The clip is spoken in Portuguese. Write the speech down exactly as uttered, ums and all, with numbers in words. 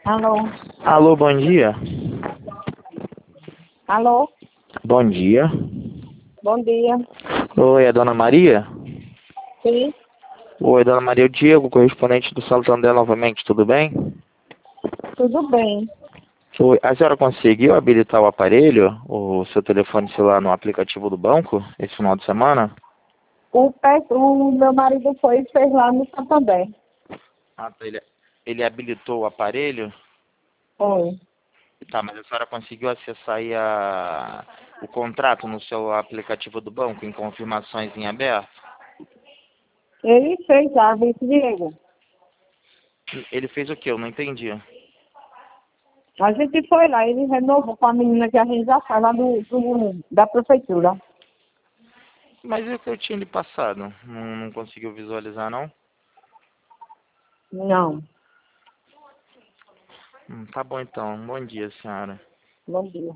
Alô? Alô, bom dia. Alô? Bom dia. Bom dia. Oi, é a dona Maria? Sim, Oi, dona Maria, o Diego, correspondente do Santander novamente, tudo bem? tudo bem. Oi, a senhora conseguiu habilitar o aparelho, o seu telefone celular no aplicativo do banco, esse final de semana? O, pe- o meu marido foi e fez lá no Santander. Ah, tá, ele, ele habilitou o aparelho? Foi. Tá, mas a senhora conseguiu acessar aí a, o contrato no seu aplicativo do banco, em confirmações em aberto? Ele fez já, vice Diego. Ele fez o quê? Eu não entendi. A gente foi lá, ele renovou com a menina que a gente já faz lá do, do- da prefeitura. Mas é o que eu tinha lhe passado. Não, não conseguiu visualizar, não? Não. Hum, tá bom então. Bom dia, senhora. Bom dia.